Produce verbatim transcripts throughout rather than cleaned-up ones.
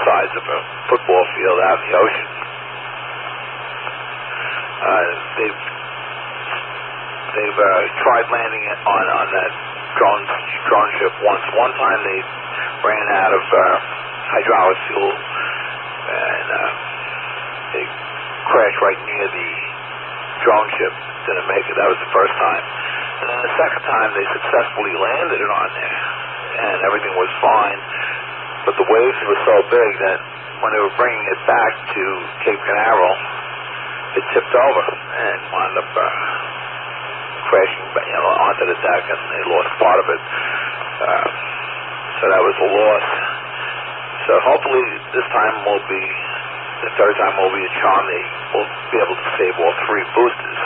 size of a football field out in the ocean. Uh, they've they've uh, tried landing it on on that drone drone ship once. One time they ran out of uh, hydraulic fuel and uh, they crashed right near the drone ship. Didn't make it. That was the first time. And then the second time they successfully landed it on there and everything was fine. But the waves were so big that when they were bringing it back to Cape Canaveral, it tipped over and wound up uh, crashing, you know, onto the deck, and they lost part of it. Uh, so that was a loss. So hopefully this time will be, the third time will be a charm. They will be able to save all three boosters.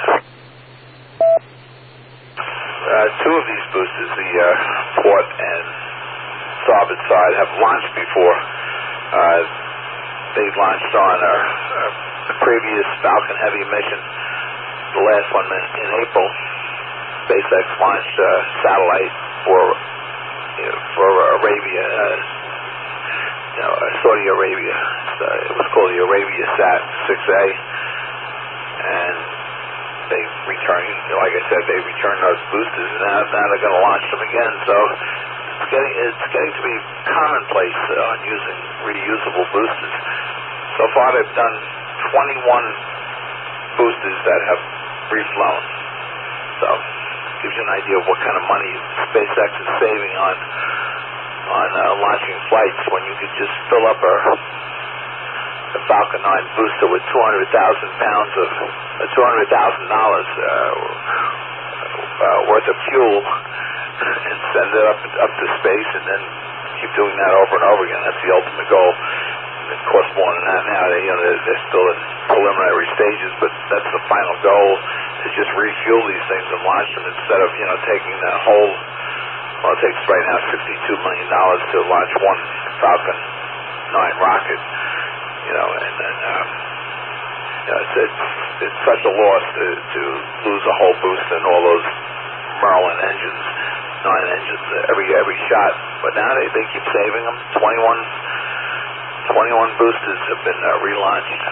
Uh, two of these boosters, the uh, port and starboard side, have launched before. Uh, they launched on a, a previous Falcon Heavy mission, the last one in, in April. SpaceX launched a satellite for you know, for Arabia, uh, you know, Saudi Arabia. So it was called the Arabia Sat six A, and they returned, like I said, they returned those boosters, and now, now they're going to launch them again. So it's getting it's getting to be commonplace on using reusable boosters. So far, they've done twenty-one boosters that have reflown. So gives you an idea of what kind of money SpaceX is saving on on uh, launching flights when you could just fill up a, a Falcon nine booster with two hundred thousand pounds of uh, two hundred thousand dollars uh, uh, worth of fuel and send it up up to space, and then keep doing that over and over again. That's the ultimate goal. It costs more than that now. They, you know, they're, they're still in preliminary stages, but that's the final goal, to just refuel these things and launch them instead of, you know, taking that whole, well, it takes right now sixty-two million dollars to launch one Falcon nine rocket, you know, and then, um, you know, it's, it's, it's such a loss to, to lose a whole booster and all those Merlin engines, nine engines, every, every shot. But now they, they keep saving them. twenty-one twenty-one boosters have been uh, relaunched.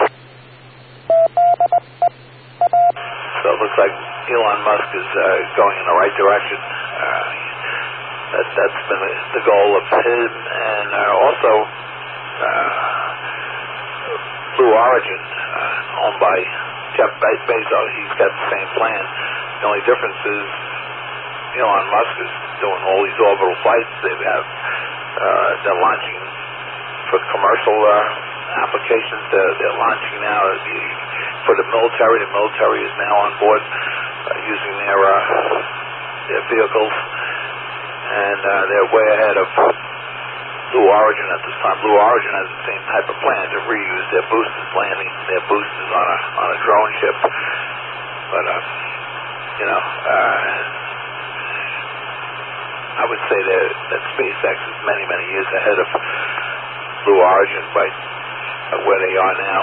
So it looks like Elon Musk is uh, going in the right direction. Uh, that, that's been the goal of him, and uh, also uh, Blue Origin, uh, owned by Jeff Bezos. He's got the same plan. The only difference is Elon Musk is doing all these orbital flights. They have uh, they're launching for commercial uh, applications. They're, they're launching now the, for the military. The military is now on board uh, using their uh, their vehicles, and uh, they're way ahead of Blue Origin at this time. Blue Origin has the same type of plan to reuse their boosters, landing their boosters on a on a drone ship. But uh, you know, uh, I would say that that SpaceX is many many years ahead of Blue Origin by uh, where they are now.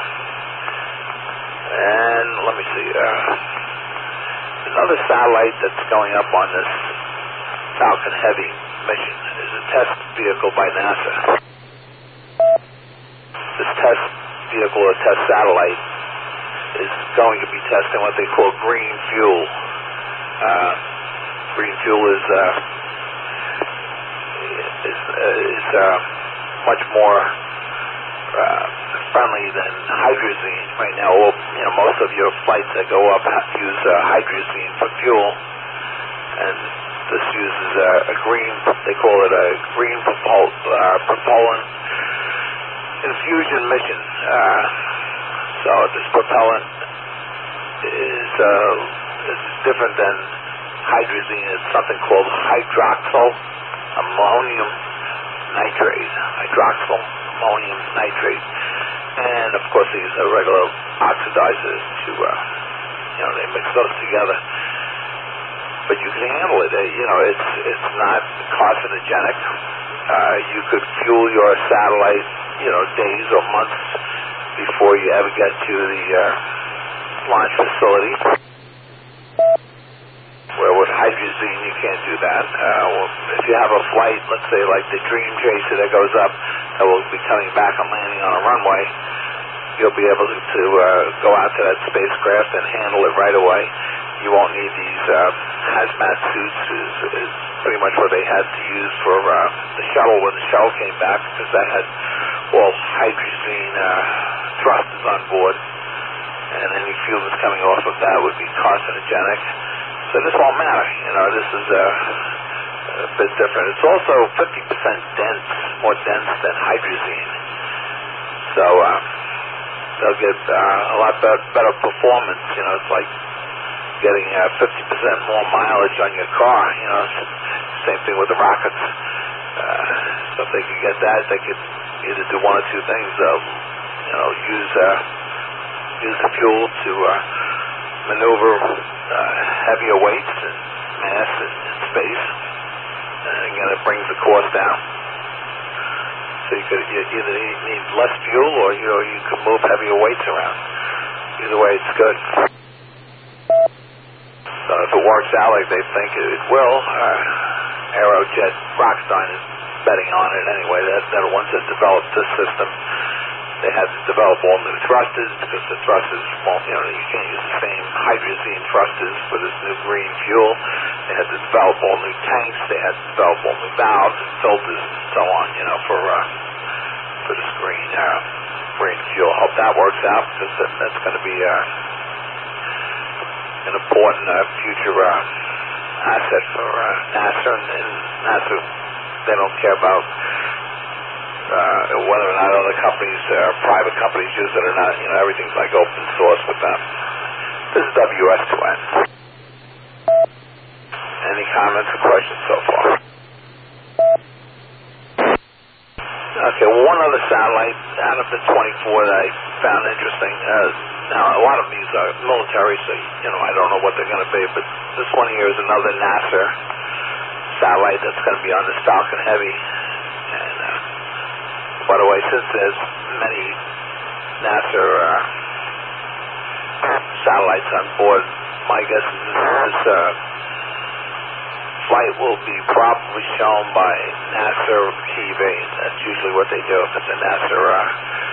And let me see, uh, another satellite that's going up on this Falcon Heavy mission is a test vehicle by NASA. This test vehicle or test satellite is going to be testing what they call green fuel. Uh, green fuel is uh, is, uh, is uh, much more uh, friendly than hydrazine. Right now, all, you know, most of your flights that go up have to use uh, hydrazine for fuel, and this uses uh, a green, they call it a green propul- uh, propellant infusion mission. Uh, so this propellant is, uh, is different than hydrazine. It's something called hydroxyl ammonium nitrate, hydroxyl ammonium nitrate, and of course they use a regular oxidizers to, uh, you know, they mix those together. But you can handle it. Uh, you know, it's it's not carcinogenic. Uh, you could fuel your satellite, you know, days or months before you ever get to the uh, launch facility. Where with hydrazine you can't do that. Uh, well, if you have a flight, let's say like the Dream Chaser that goes up, that will be coming back and landing on a runway, you'll be able to, to uh, go out to that spacecraft and handle it right away. You won't need these uh, hazmat suits, is, is pretty much what they had to use for uh, the shuttle when the shuttle came back, because that had all hydrazine uh, thrusters on board, and any fuel that's coming off of that would be carcinogenic. So this won't matter. You know, this is uh, a bit different. It's also fifty percent dense, more dense than hydrazine. So uh, they'll get uh, a lot better, better performance. You know, it's like getting uh, fifty percent more mileage on your car. You know, same thing with the rockets. Uh, so if they could get that, they could either do one or two things. They'll, you know, use uh, use the fuel to uh, maneuver uh, heavier weights and mass in, in space, and again, it brings the cost down. So you could you either need less fuel, or you know, you could move heavier weights around. Either way, it's good. So if it works out like they think it will, uh, Aerojet Rockstein is betting on it anyway. That they're the ones that developed this system. They had to develop all new thrusters, because the thrusters won't, you know, you can't use the same hydrazine thrusters for this new green fuel. They had to develop all new tanks. They had to develop all new valves and filters and so on, you know, for uh, for this green uh, green fuel. Hope that works out, because that, that's going to be uh, an important uh, future uh, asset for uh, NASA. And, and NASA, they don't care about uh, whether or not other companies, uh, private companies use it or not. You know, everything's like open source with them. This is W S two N. Any comments or questions so far? Okay, well, one other satellite out of the twenty-four that I found interesting. Uh, now, a lot of these are military, so, you know, I don't know what they're going to be, but this one here is another NASA satellite that's going to be on the Falcon Heavy. And, uh, by the way, since there's many NASA uh, satellites on board, my guess is this, this uh, flight will be probably shown by NASA T V. That's usually what they do, because the NASA, uh,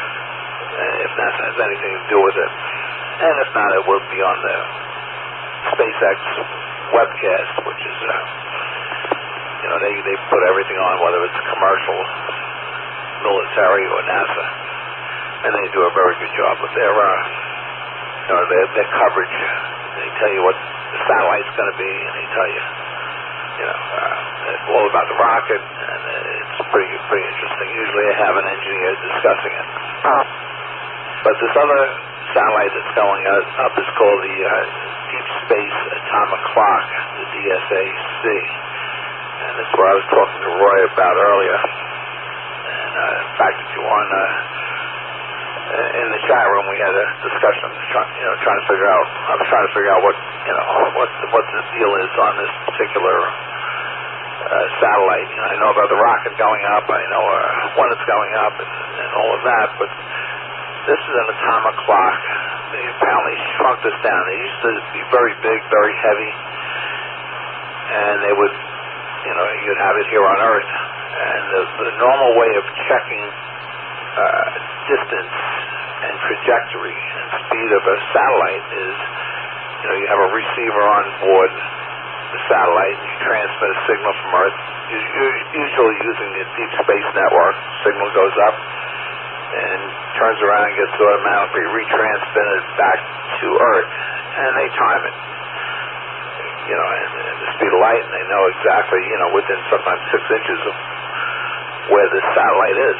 if NASA has anything to do with it. And if not, it will be on the SpaceX webcast, which is, uh, you know, they, they put everything on, whether it's commercial, military, or NASA. And they do a very good job with their, uh, you know, their, their coverage. They tell you what the satellite's going to be, and they tell you, you know, uh, all about the rocket, and it's pretty pretty interesting. Usually I have an engineer discussing it. But this other satellite that's going up is called the uh, Deep Space Atomic Clock, the D S A C. And that's what I was talking to Roy about earlier. And uh, in fact, if you want, uh, in the chat room, we had a discussion, trying, you know, trying to figure out. I was trying to figure out what, you know, what what the deal is on this particular uh, satellite. You know, I know about the rocket going up. I know uh, when it's going up, and, and all of that. But this is an atomic clock. They apparently shrunk this down. They used to be very big, very heavy, and they would, you know, you'd have it here on Earth. And the, the normal way of checking uh, distance and trajectory and speed of a satellite is, you know, you have a receiver on board the satellite, and you transmit a signal from Earth, usually using the Deep Space Network. Signal goes up and turns around and gets automatically retransmitted back to Earth, and they time it, you know, and, and the speed of light, and they know exactly, you know, within sometimes six inches of where this satellite is.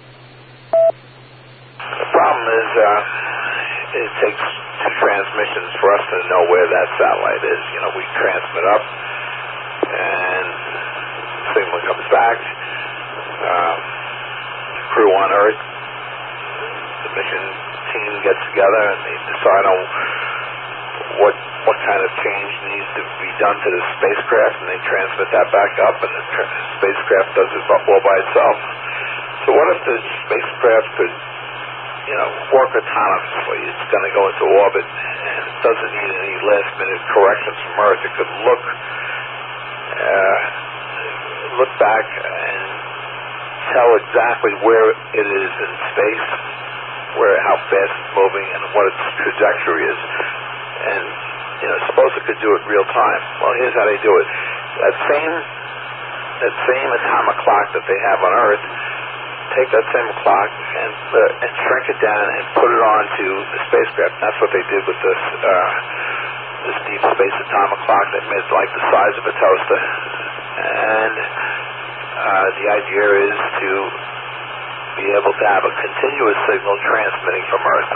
The problem is, uh, it takes two transmissions for us to know where that satellite is. You know, we transmit up, and the signal comes back. Um, the crew on Earth, the mission team gets together, and they decide on what what kind of change needs to be done to the spacecraft, and they transmit that back up, and the tra- spacecraft does it all by itself. So what if the spacecraft could, you know, work autonomously? It's going to go into orbit, and it doesn't need any last-minute corrections from Earth. It could look uh, look back and tell exactly where it is in space, where how fast it's moving, and what its trajectory is. And you know, suppose it could do it real time. Well, here's how they do it. That same that same atomic clock that they have on Earth, take that same clock and uh, and shrink it down and put it onto the spacecraft. That's what they did with this uh, this deep space atomic clock that made it like the size of a toaster. And uh, the idea is to be able to have a continuous signal transmitting from Earth.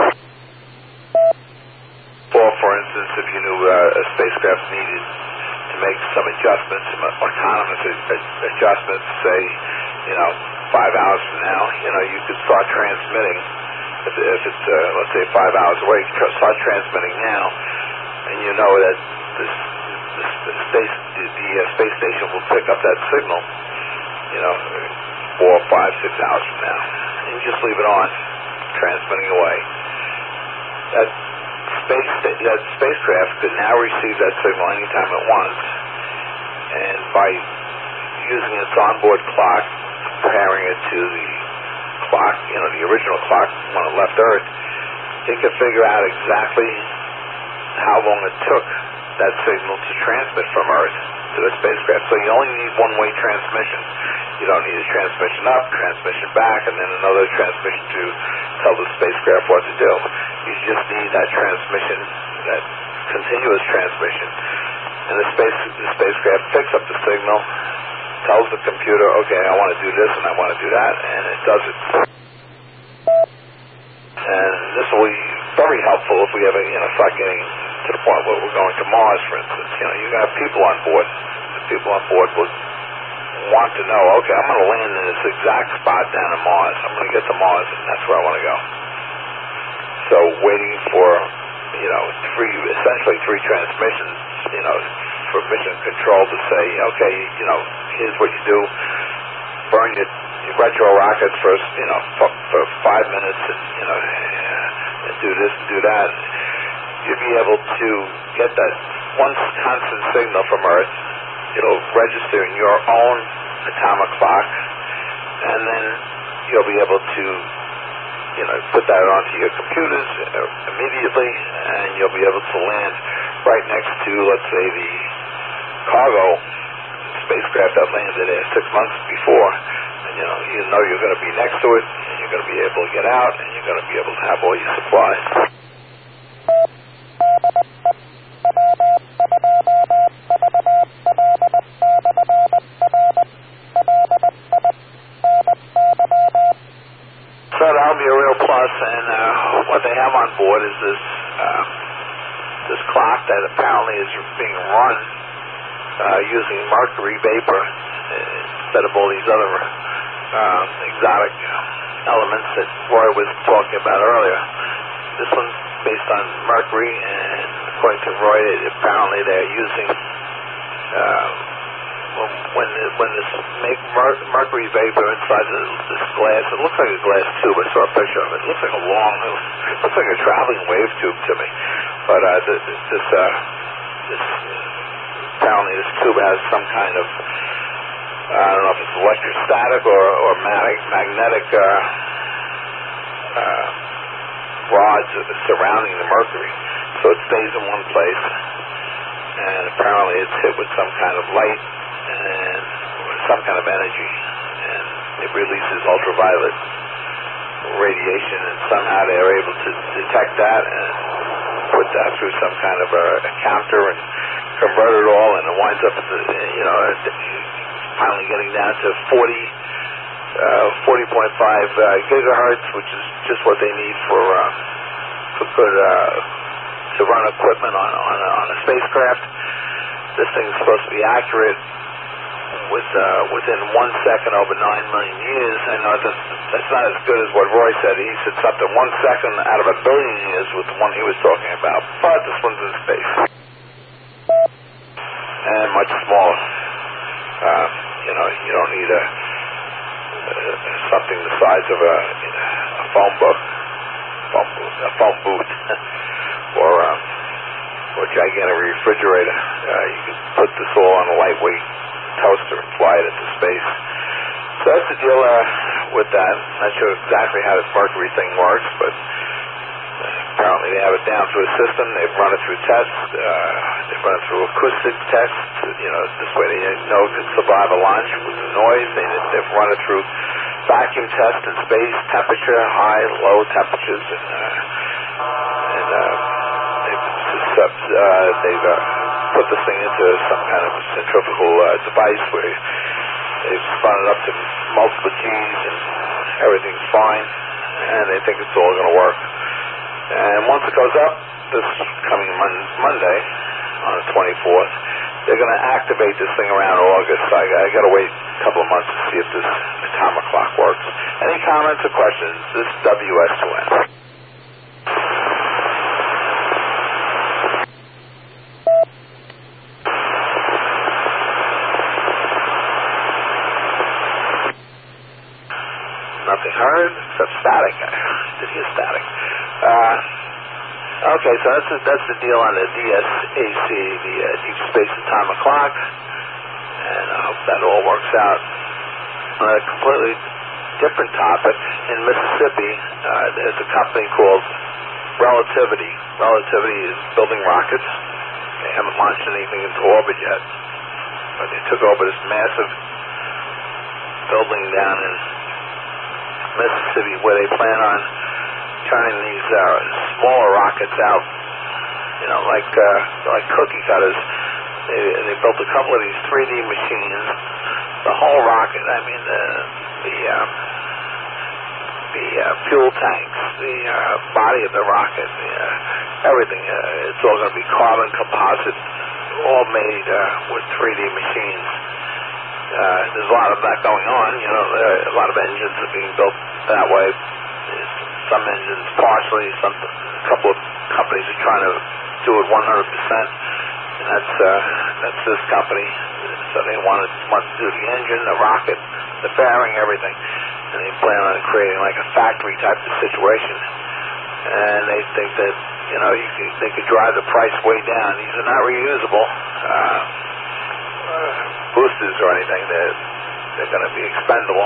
Or, for instance, if you knew uh, a spacecraft needed to make some adjustments, some autonomous adjustments, say, you know, five hours from now, you know, you could start transmitting. If, if it's, uh, let's say, five hours away, you can start transmitting now, and you know that this, this, the, space, the, the uh, space station will pick up that signal, you know, four, five, six hours from now, and you just leave it on, transmitting away. That space, that spacecraft could now receive that signal anytime it wants, and by using its onboard clock, comparing it to the clock, you know, the original clock when it left Earth, it could figure out exactly how long it took that signal to transmit from Earth to the spacecraft. So you only need one-way transmission. You don't need a transmission up, transmission back, and then another transmission to tell the spacecraft what to do. You just need that transmission, that continuous transmission. And the space, the spacecraft picks up the signal, tells the computer, okay, I want to do this and I want to do that, and it does it. And this will be very helpful if we ever, you know, start getting to the point where we're going to Mars, for instance. You know, you have people on board. The people on board will want to know, okay, I'm going to land in this exact spot down in Mars. I'm going to get to Mars, and that's where I want to go. So waiting for, you know, three, essentially three transmissions, you know, for mission control to say, okay, you know, here's what you do. Burn your, your retro rockets first, you know, for, for five minutes, and, you know, and do this and do that. You'll be able to get that one constant signal from Earth. It'll register in your own atomic clock, and then you'll be able to, you know, put that onto your computers immediately, and you'll be able to land right next to, let's say, the cargo spacecraft that landed there six months before. And, you know, you know you're going to be next to it, and you're going to be able to get out, and you're going to be able to have all your supplies. So that'll be a real plus, and uh, what they have on board is this uh, this clock that apparently is being run uh, using mercury vapor instead of all these other uh, exotic elements that Roy was talking about earlier. This one's based on mercury, and according to Roy, apparently they're using uh, when when, when this make mer mercury vapor inside the, this glass. It looks like a glass tube. I saw a picture of it. It looks like a long, it looks like a traveling wave tube to me. But uh, this this, uh, this apparently this tube has some kind of, I don't know if it's electrostatic or or mag magnetic uh, uh, rods surrounding the mercury, so it stays in one place. And apparently it's hit with some kind of light and some kind of energy, and it releases ultraviolet radiation, and somehow they're able to detect that and put that through some kind of a, a counter and convert it all, and it winds up, you know, finally getting down to forty, forty point five uh, gigahertz, which is just what they need for uh, for good uh, to run equipment on on a, on a spacecraft. This thing is supposed to be accurate with uh, within one second over nine million years. I know that's, that's not as good as what Roy said. He said something one second out of a billion years with the one he was talking about. But this one's in space and much smaller. Uh, you know, you don't need a, a something the size of a, a phone book, phone booth, a phone booth, or um, or a gigantic refrigerator. Uh, you can put this all on a lightweight toaster and fly it into space. So that's the deal uh, with that. Not sure exactly how this Mercury thing works, but apparently they have it down through a system. They've run it through tests. Uh, they've run it through acoustic tests. You know, this way they know it can survive a launch with the noise. They, they've run it through vacuum tests in space, temperature, high, low temperatures, and, uh, and uh, they've, uh, they've uh, put this thing into some kind of centrifugal uh, device where they've spun it up to multiple G's and everything's fine, and they think it's all going to work. And once it goes up, this coming mon- Monday, on the twenty-fourth, they're going to activate this thing around August. I, I got to wait a couple of months to see if this atomic clock works. Any comments or questions? This is W S two N. Nothing heard except static. I did hear static. Uh, okay, so that's, a, that's the deal on the D S A C, the uh, Deep Space Atomic Clock, and I hope that all works out. On a completely different topic, in Mississippi, uh, there's a company called Relativity. Relativity is building rockets. They haven't launched anything into orbit yet, but they took over this massive building down in Mississippi where they plan on turning these uh, smaller rockets out, you know, like uh, like cookie cutters. They, they built a couple of these three D machines. The whole rocket, I mean, the the, um, the uh, fuel tanks, the uh, body of the rocket, the, uh, everything. Uh, it's all going to be carbon composite, all made uh, with three D machines. Uh, there's a lot of that going on. You know, uh, a lot of engines are being built that way. Some engines partially. Some a couple of companies are trying to do it one hundred percent, and that's uh, that's this company. So they want to want to do the engine, the rocket, the fairing, everything, and they plan on creating like a factory type of situation. And they think that you know you can, they could drive the price way down. These are not reusable uh, uh, boosters or anything. They're they're going to be expendable.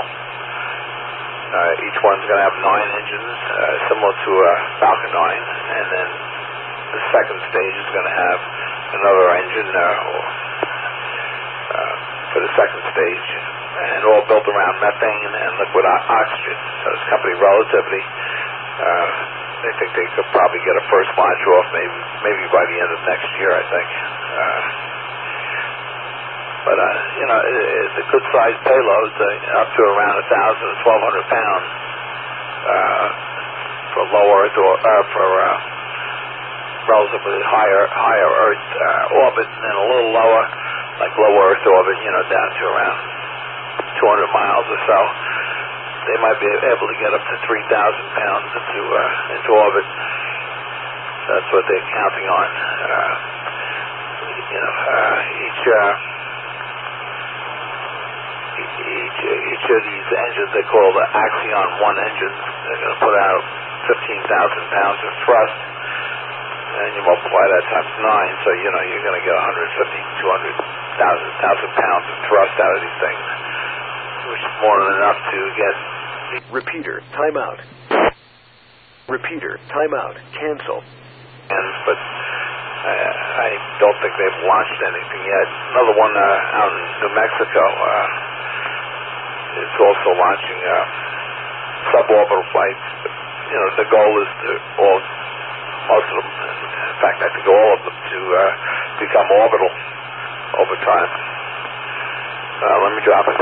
Uh, each one's going to have nine engines, uh, similar to a Falcon nine, and then the second stage is going to have another engine uh, or, uh, for the second stage, and all built around methane and liquid o- oxygen. So this company, Relativity, uh, they think they could probably get a first launch off maybe maybe by the end of next year, I think. Uh, But, uh, you know, it, it's a good-sized payload, uh, up to around one thousand to twelve hundred pounds uh, for low Earth or uh, for uh, relatively higher higher Earth uh, orbit, and then a little lower, like low Earth orbit, you know, down to around two hundred miles or so. They might be able to get up to three thousand pounds into uh, into orbit. That's what they're counting on. Uh, you know, uh, each... Uh, Each, each of these engines, they call the Axion one engines. They're going to put out fifteen thousand pounds of thrust, and you multiply that times nine, so you know you're going to get one hundred fifty, two hundred thousand pounds of thrust out of these things, which is more than enough to get. Repeater, timeout. Repeater, timeout. Cancel. And but I, I don't think they've launched anything yet. Another one uh, out in New Mexico. Uh, It's also launching uh, suborbital flights. But, you know, the goal is to all, most of them, in fact, I think all of them, to uh, become orbital over time. Uh, let me drop it.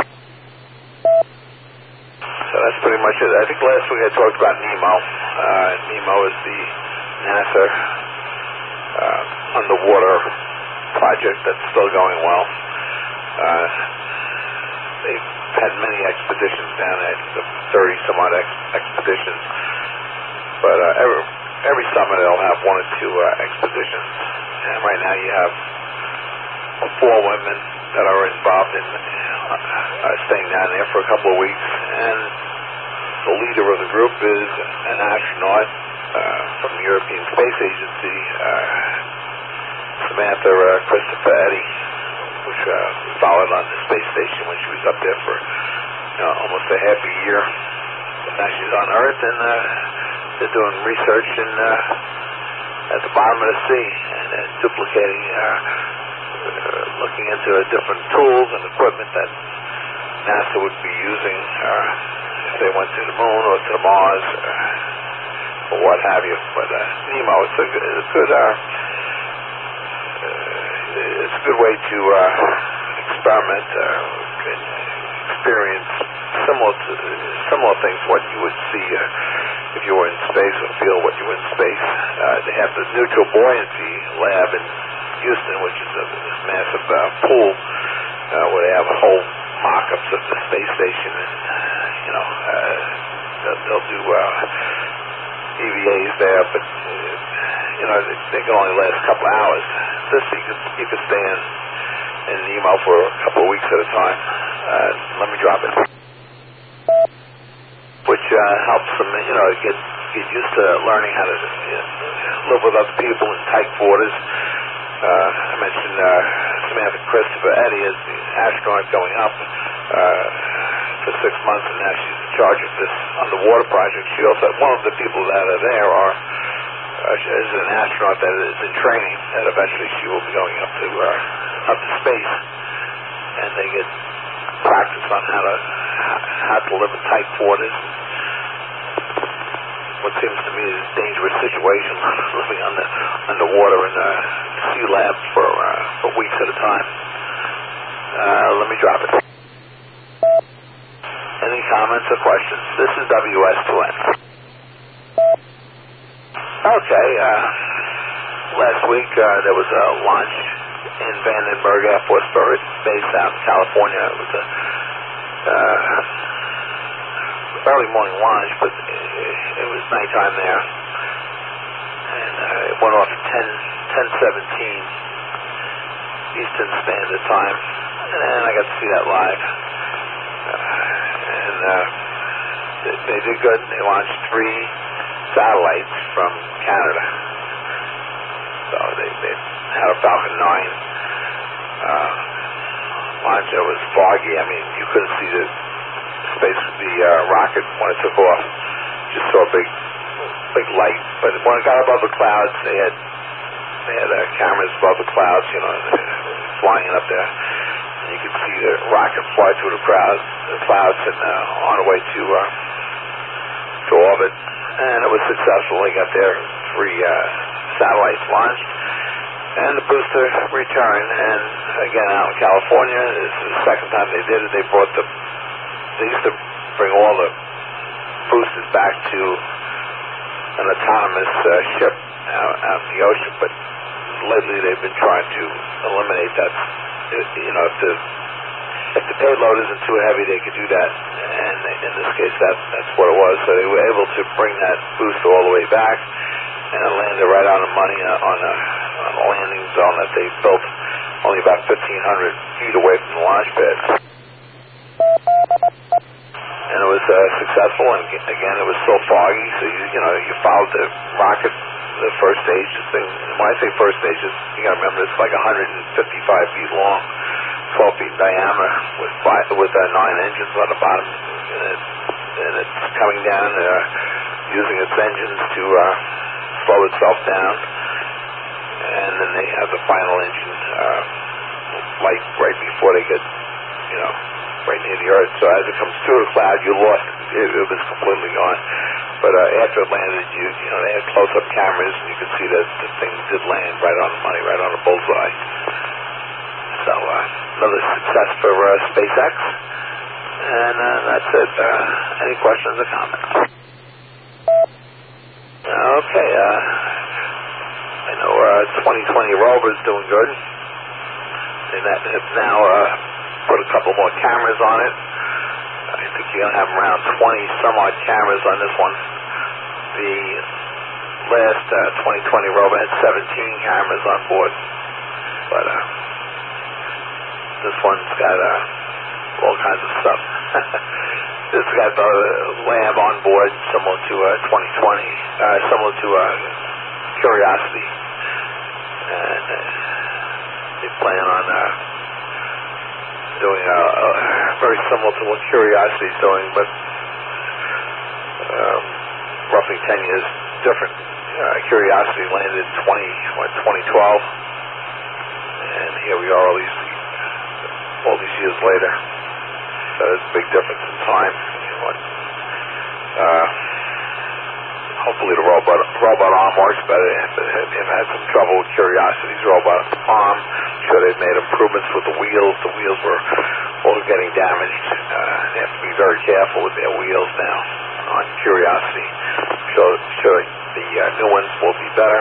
So that's pretty much it. I think last week I talked about NEMO. Uh, NEMO is the NASA uh, underwater project that's still going well. Uh, they've had many expeditions down there, thirty some odd ex- expeditions. But uh, every, every summer they'll have one or two uh, expeditions. And right now you have four women that are involved in uh, uh, staying down there for a couple of weeks. And the leader of the group is an astronaut uh, from the European Space Agency, uh, Samantha uh, Christopher Eddy, which uh, we followed on the space station when she was up there for you know, almost a half a year. But now she's on Earth, and uh, they're doing research in, uh, at the bottom of the sea, and uh, duplicating, uh, uh, looking into uh, different tools and equipment that NASA would be using uh, if they went to the moon or to Mars uh, or what have you. But uh, NEMO, it's a, it's a good, uh, uh, it's a good way to uh, experiment, uh, experience similar to similar things what you would see uh, if you were in space, or feel what you were in space. Uh, they have the neutral buoyancy lab in Houston, which is a massive uh, pool uh, where they have whole mock-ups of the space station, and uh, you know uh, they'll, they'll do uh, E V As there, but uh, you know they, they can only last a couple of hours. This you could you could stay in in NEMO for a couple of weeks at a time. Uh, let me drop it, which uh, helps them, you know, get get used to learning how to you know, live with other people in tight quarters. Uh, I mentioned uh, Samantha Christopher Eddy is the astronaut going up uh, for six months, and now she's in charge of this underwater project. She also, one of the people that are there are uh, is an astronaut that is in training, that eventually she will be going up to uh, up to space, and they get practice on how to how to live in tight quarters. What seems to me is a dangerous situation, living under underwater in a sea lab for uh, for weeks at a time. Uh, let me drop it. Any comments or questions? This is W S two N. Okay. Uh, last week uh, there was a launch in Vandenberg Air Force Base out in California. It was a uh, early morning launch, but it was nighttime there, and uh, it went off at ten seventeen Eastern Standard Time, and I got to see that live. Uh, and uh, they, they did good. They launched three satellites from Canada, so they, they had a Falcon nine uh, launch. It was foggy. I mean, you couldn't see the space, the uh, rocket when it took off. Just saw a big, big light. But when it got above the clouds, they had they had uh, cameras above the clouds, you know, flying up there, and you could see the rocket fly through the crowd, the clouds, and uh, on the way to uh, to orbit. And it was successful. They got their three uh, satellites launched, and the booster returned. And again, out in California, this is the second time they did it. They brought the they used to bring all the boosters back to an autonomous uh, ship out, out in the ocean, but lately they've been trying to eliminate that. You know, if the if the payload isn't too heavy, they could do that, and in this case, that that's what it was. So they were able to bring that booster all the way back, and it landed right on the money uh, on, a, on a landing zone that they built only about fifteen hundred feet away from the launch pad. And it was uh, successful, and again, it was so foggy, so you, you know, you followed the rocket, the first stage. This thing, when I say first stage, you got to remember it's like one hundred fifty-five feet long, twelve feet in diameter, with five, with uh, nine engines on the bottom, and, it, and it's coming down, uh, using its engines to uh, slow itself down, and then they have the final engine uh, light right before they get, you know, right near the Earth. So as it comes through the cloud, you lost it. It was completely gone. But uh, after it landed, you you know, they had close-up cameras, and you could see that the thing did land right on the money, right on the bullseye. So uh, another success for uh, SpaceX. And uh, that's it. Uh, any questions or comments? Okay. Uh, I know uh, twenty twenty rover's doing good. And that have now uh, put a couple more cameras on it. I think you're going to have around twenty some odd cameras on this one. The last uh, twenty twenty rover had seventeen cameras on board. But uh, this one's got uh, all kinds of stuff. It's got the lab on board, similar to uh, twenty twenty, uh, similar to uh, Curiosity. And uh, they plan on uh, doing a, a very similar to what Curiosity is doing, but um, roughly ten years different. Uh, Curiosity landed in twenty, what, twenty twelve, and here we are all these all these years later. So there's a big difference in time. You know, uh, hopefully the robot robot arm works better. They've had some trouble with Curiosity's robot arm. I'm sure they've made improvements with the wheels. The wheels were all getting damaged. Uh, they have to be very careful with their wheels now on Curiosity. I'm sure, sure the uh, new ones will be better.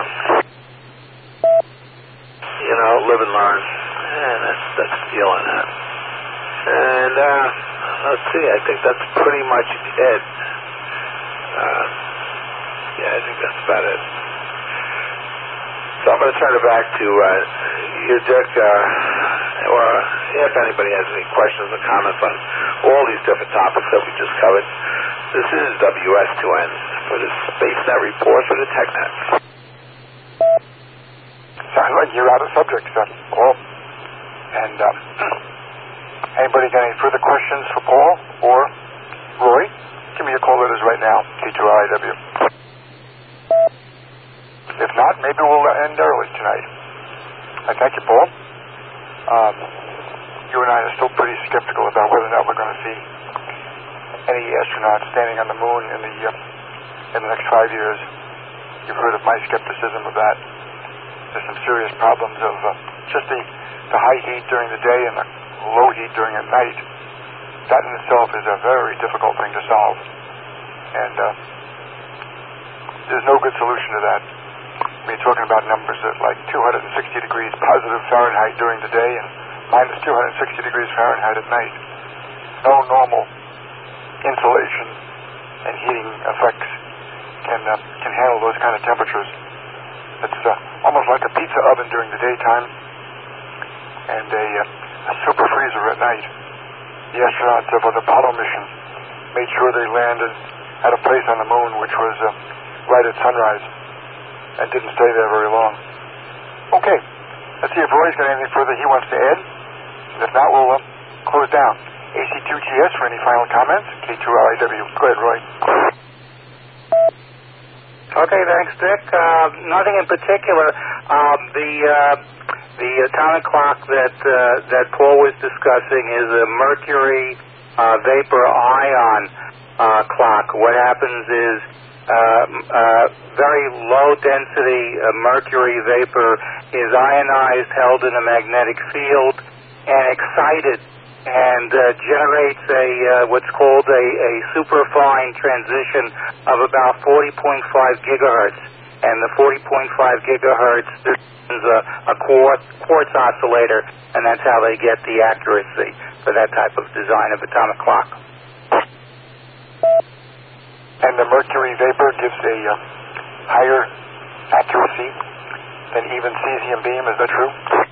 You know, live and learn. And that's, that's the deal on that. And uh, let's see, I think that's pretty much it. Uh, yeah, I think that's about it. So I'm going to turn it back to uh, you, Dick, uh, or if anybody has any questions or comments on all these different topics that we just covered. This is W S two N for the SpaceNet report for the TechNet. Sounds like you're out of subject, sir. Paul. And um, anybody got any further questions for Paul or Roy? Give me your call letters right now, K two R I W. If not, maybe we'll end early tonight. I thank you, Paul. Um, you and I are still pretty skeptical about whether or not we're going to see any astronauts standing on the moon in the uh, in the next five years. You've heard of my skepticism of that. There's some serious problems of uh, just the, the high heat during the day and the low heat during the night. That in itself is a very difficult thing to solve. And uh, there's no good solution to that. I mean, talking about numbers at like two hundred sixty degrees positive Fahrenheit during the day and minus two hundred sixty degrees Fahrenheit at night. No normal insulation and heating effects can uh, can handle those kind of temperatures. It's uh, almost like a pizza oven during the daytime and a, uh, a super freezer at night. The astronauts of the Apollo mission made sure they landed at a place on the moon which was uh, right at sunrise and didn't stay there very long. Okay, let's see if Roy's got anything further he wants to add. And if not, we'll uh, close down. A C two G S for any final comments. K two R I W. Go ahead, Roy. Okay, thanks, Dick. Uh, nothing in particular. Um, the uh, the atomic clock that uh, that Paul was discussing is a mercury uh, vapor ion uh, clock. What happens is uh, uh, very low density uh, mercury vapor is ionized, held in a magnetic field, and excited, and uh, generates a uh, what's called a, a superfine transition of about forty point five gigahertz. And the forty point five gigahertz is a, a quartz, quartz oscillator, and that's how they get the accuracy for that type of design of atomic clock. And the mercury vapor gives a uh, higher accuracy than even cesium beam, is that true?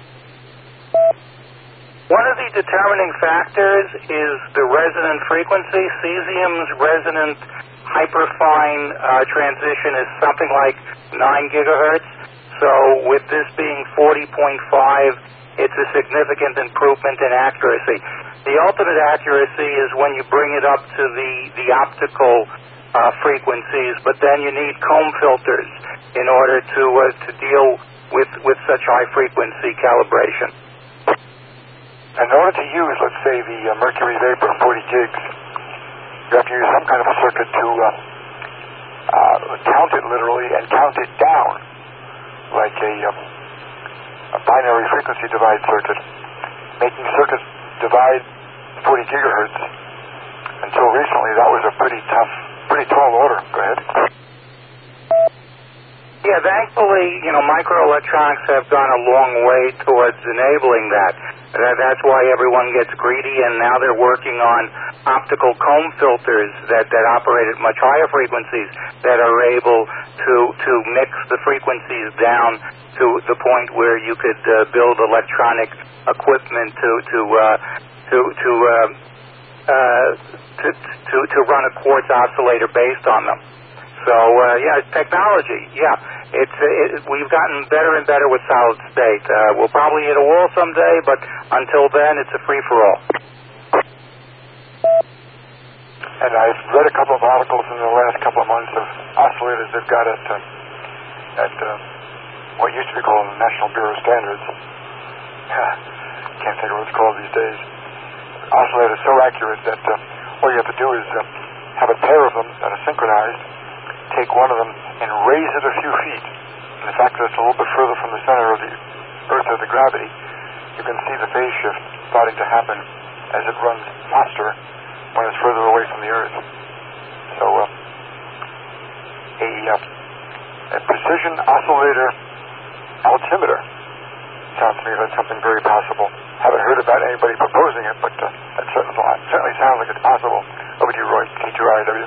One of the determining factors is the resonant frequency. Cesium's resonant hyperfine uh, transition is something like nine gigahertz. So with this being forty point five, it's a significant improvement in accuracy. The ultimate accuracy is when you bring it up to the, the optical uh, frequencies, but then you need comb filters in order to uh, to deal with, with such high frequency calibration. In order to use, let's say, the uh, mercury vapor forty gigs, you have to use some kind of a circuit to uh, uh, count it literally and count it down, like a, um, a binary frequency divide circuit, making circuits divide forty gigahertz. Until recently, that was a pretty tough, pretty tall order. Go ahead. Yeah, thankfully, you know, microelectronics have gone a long way towards enabling that. that. That's why everyone gets greedy, and now they're working on optical comb filters that, that operate at much higher frequencies that are able to to mix the frequencies down to the point where you could uh, build electronic equipment to to uh, to to, uh, uh, to to to run a quartz oscillator based on them. So, uh, yeah, it's technology, yeah. It's it, we've gotten better and better with solid state. Uh, we'll probably hit a wall someday, but until then, it's a free-for-all. and I've read a couple of articles in the last couple of months of oscillators they've got at, uh, at uh, what used to be called the National Bureau of Standards. Can't think of what it's called these days. Oscillators so accurate that uh, all you have to do is uh, have a pair of them that are synchronized, take one of them and raise it a few feet. And the fact that it's a little bit further from the center of the Earth or the gravity, you can see the phase shift starting to happen as it runs faster when it's further away from the Earth. So uh, a, uh, a precision oscillator altimeter sounds to me like something very possible. Haven't heard about anybody proposing it, but uh, that certainly, certainly sounds like it's possible. Over to you, Roy, K two R I W.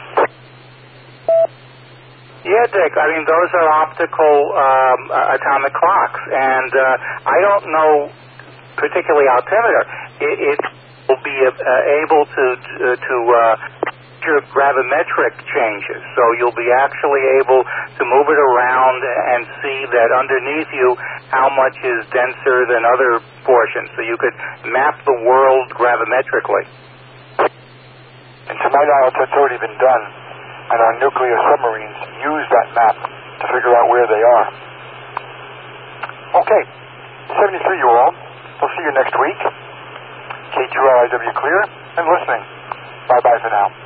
Yeah, Dick, I mean, those are optical um, uh, atomic clocks, and uh, I don't know particularly altimeter. It, it will be uh, able to uh, to uh, measure gravimetric changes, so you'll be actually able to move it around and see that underneath you how much is denser than other portions, so you could map the world gravimetrically. And to my knowledge, that's already been done, and our nuclear submarines use that map to figure out where they are. Okay, seventy-three you all. We'll see you next week. K two R I W clear and listening. Bye-bye for now.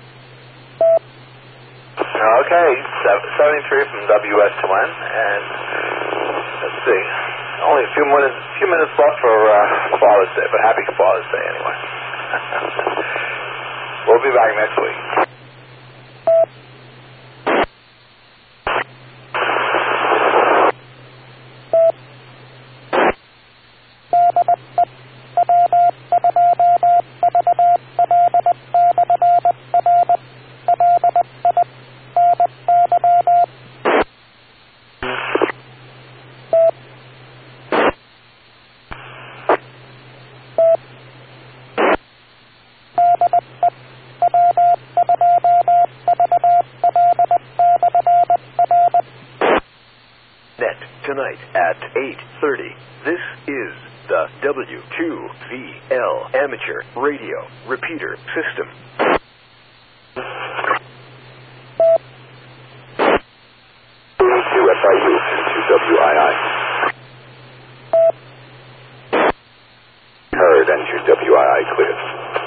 Okay, seventy-three from W S to N, and let's see, only a few minutes, few minutes left for uh, Father's Day, but happy Father's Day anyway. We'll be back next week. Tonight at eight thirty, this is the W two V L Amateur Radio Repeater System. two F I U to W I I. Heard and to W I I cleared.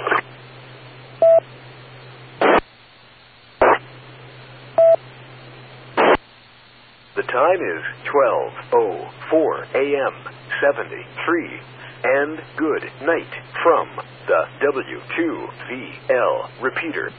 The time is twelve oh four a.m. seventy-three, and good night from the W two V L Repeater.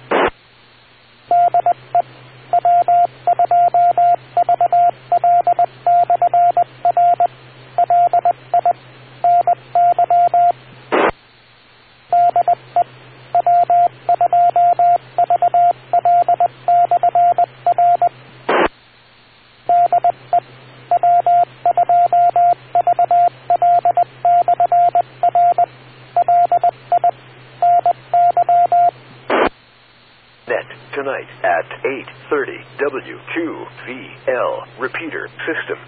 Tonight at eight thirty, W two V L Repeater System.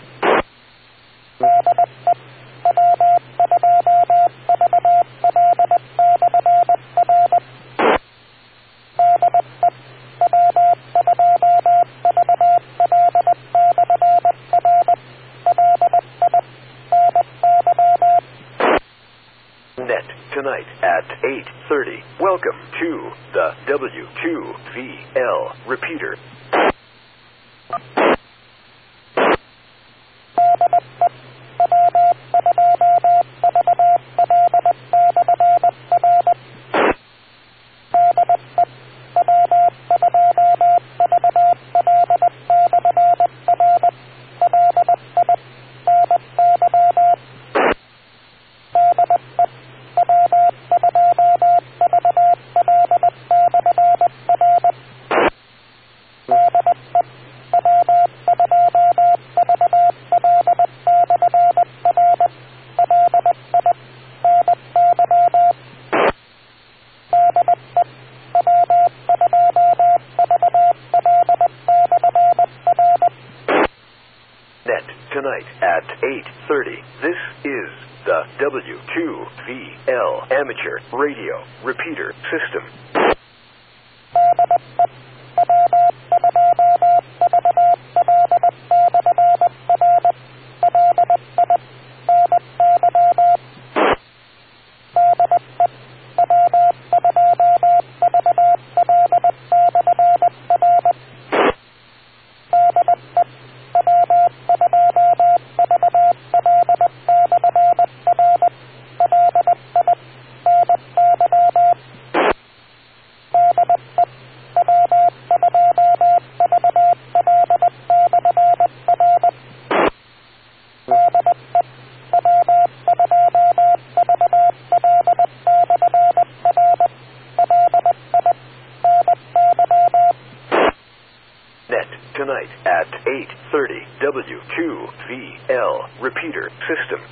Net tonight at eight thirty. Welcome to the W two V L Repeater. Tonight at eight thirty, this is the W two V L Amateur Radio Repeater System. eight thirty W two V L repeater system.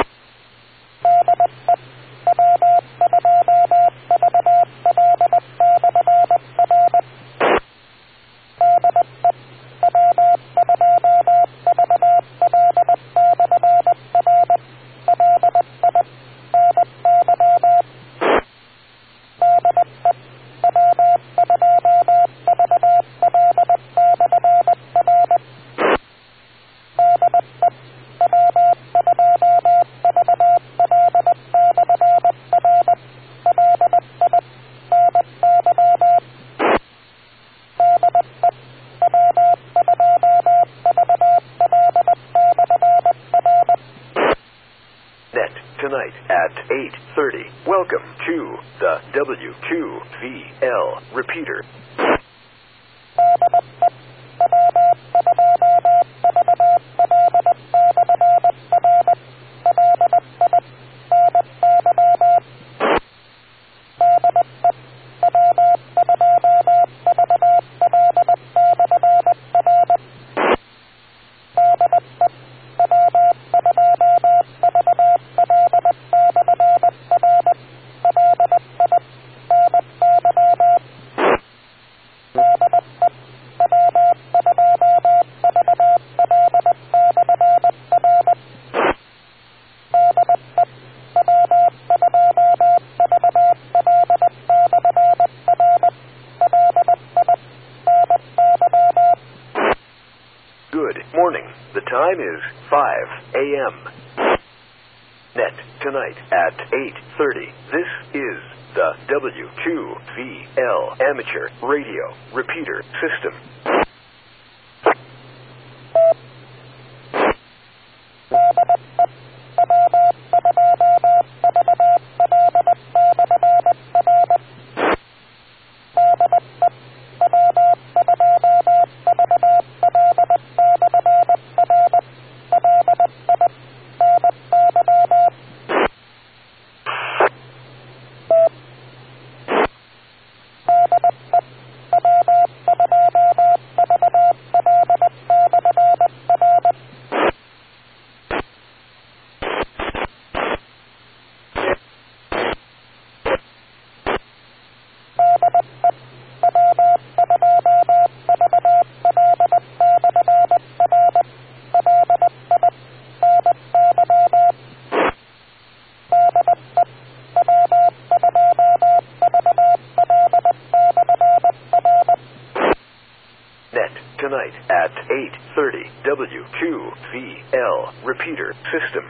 Tonight at eight thirty. Welcome to the W two V L repeater. Morning. The time is five A M Net tonight at eight thirty. This is the W two V L amateur radio repeater system. Tonight at eight thirty. W two V L repeater system.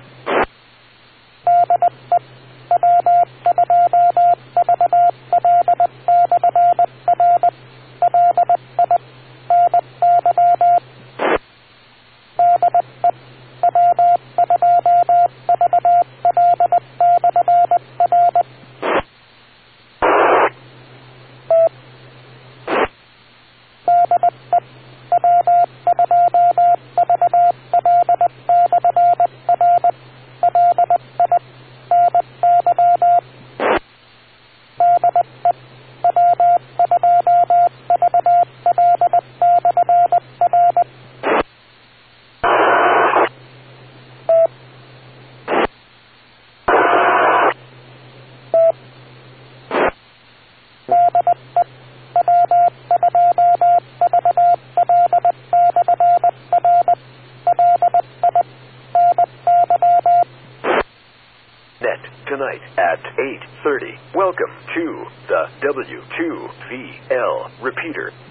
Tonight at eight thirty. Welcome to the W two V L repeater